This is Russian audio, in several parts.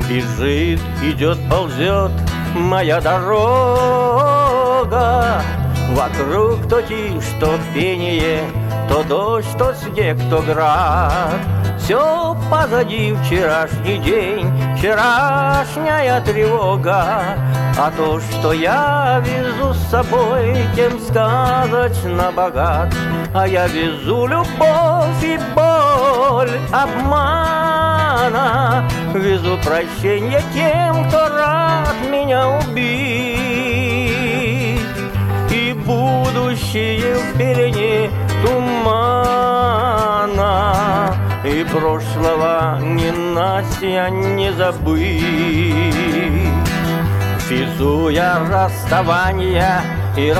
Бежит, идет, ползет моя дорога. Вокруг то тишь, то пение, то дождь, то снег, то град. Все позади вчерашний день, вчерашняя тревога. А то, что я везу с собой, тем сказочно богат. А я везу любовь и боль обмана, везу прощение тем, кто рад меня убить. И будущее в пелене тумана, и прошлого не Настя не забыть. Везу я расставания и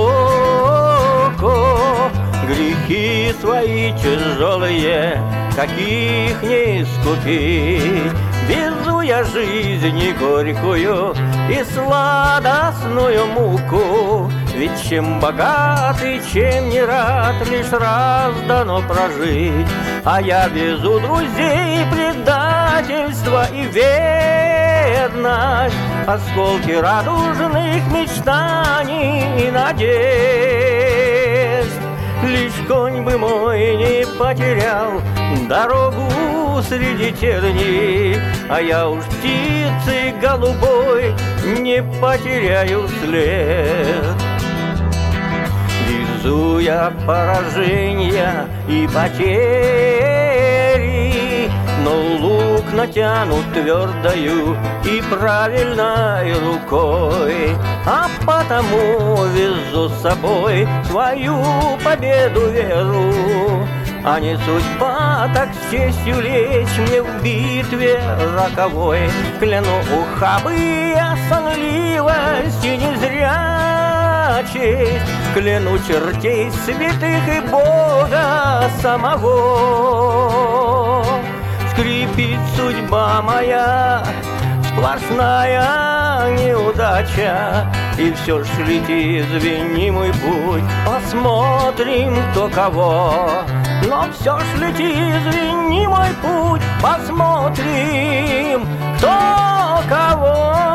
разлуку, грехи свои тяжелые, каких не искупить. Везу я жизнь горькую и сладостную муку, ведь чем богат и чем не рад, лишь раз дано прожить. А я везу друзей, предательство и верность, осколки радужных мечтаний и надежд. Лишь конь бы мой не потерял дорогу среди терней, а я уж птицей голубой не потеряю след. Везу я поражения и потери, но лук натянут твердою и правильной рукой. А потому везу с собой свою победу, веру. А не судьба так с честью лечь мне в битве роковой. Кляну ухабы я сонливость и не зря честь, кляну чертей святых и Бога самого. Скрипит судьба моя, сплошная неудача, и все ж летит, звени мой путь, посмотрим, кто кого. Но все ж летит, звени мой путь, посмотрим, кто кого.